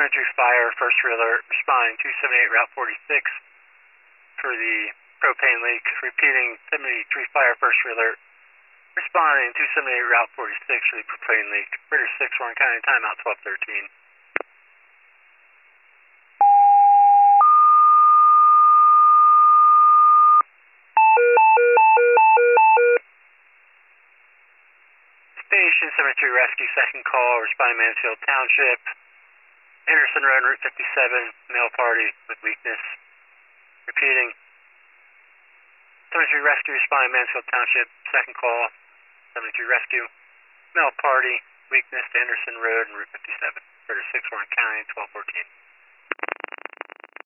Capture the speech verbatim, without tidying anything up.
seventy-three Fire, first alert, responding two seventy-eight Route forty-six for the propane leak. Repeating, seventy-three Fire, first alert, responding two seventy-eight Route forty-six for the propane leak. British six, Warren County, timeout twelve thirteen. Station seventy-three Rescue, second call, responding Mansfield Township. Anderson Road, Route fifty-seven, male party with weakness. Repeating, seventy-three Rescue, responding Mansfield Township, second call, seventy-three Rescue, male party, weakness to Anderson Road and Route fifty-seven. British six, Warren County, twelve fourteen.